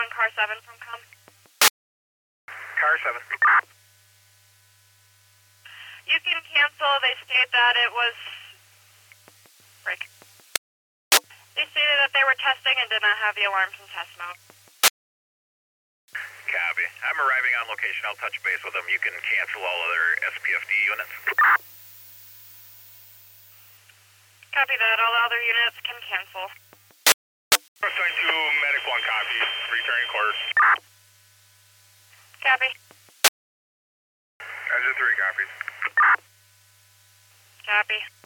Car 7 from Com. Car 7. You can cancel. They state that it was... Break. They stated that they were testing and did not have the alarms in test mode. Copy. I'm arriving on location. I'll touch base with them. You can cancel all other SPFD units. Copy that. All other units can cancel. Assigned to Medic 1, copy. Returning course. Copy. Engine 3, copy. Copy.